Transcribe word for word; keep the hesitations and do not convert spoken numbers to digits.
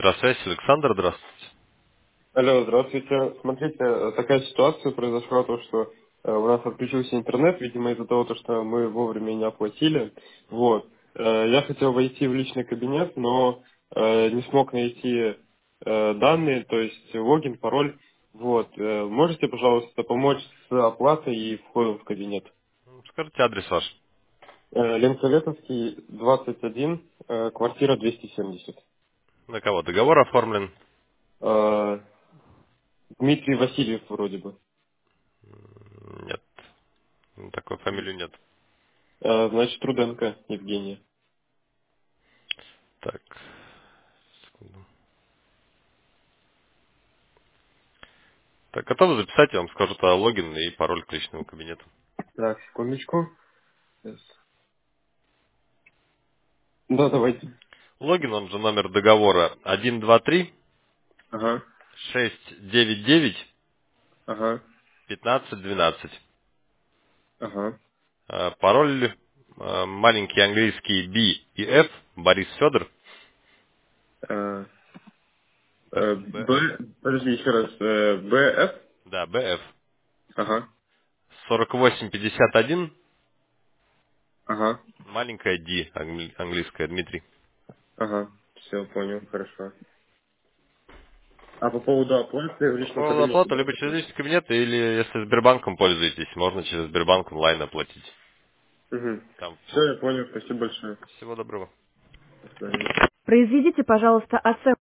Центросвязь, Александр, здравствуйте. Алло, здравствуйте. Смотрите, э, такая ситуация произошла, то, что э, у нас отключился интернет, видимо, из-за того, то, что мы вовремя не оплатили. Вот. Э, Я хотел войти в личный кабинет, но э, не смог найти э, данные, то есть логин, пароль. Вот. Э, Можете, пожалуйста, помочь с оплатой и входом в кабинет? Ну, Скажите адрес ваш. Э, Ленсоветовский, двадцать один, э, квартира двести семьдесят. На кого договор оформлен? Э, Дмитрий Васильев вроде бы. Нет, такой фамилии нет. Э, Значит, Труденко Евгения. Так, секунду. Так, готовы записать, я вам скажу тогда логин и пароль к личному кабинету. Так, секундочку. Сейчас. Да, давайте. Логин, он же номер договора один два три Ага, шесть девять девять ага, пятнадцать двенадцать. ага. А, Пароль а, маленький английский B и F, Борис Федор. Э, То есть э, Б, Б, подожди еще раз. Э, Б, Ф? да, B F. Ага, сорок восемь пятьдесят один, ага, маленькая D, англи- английская, Дмитрий. ага. Все, понял, хорошо. А по поводу оплаты в По личном поводу кабинете, оплаты да? либо через личный кабинет, или если Сбербанком пользуетесь, можно через Сбербанк онлайн оплатить. Угу. Там Все, я понял, спасибо большое. всего доброго. До свидания. Произведите, пожалуйста, оценку.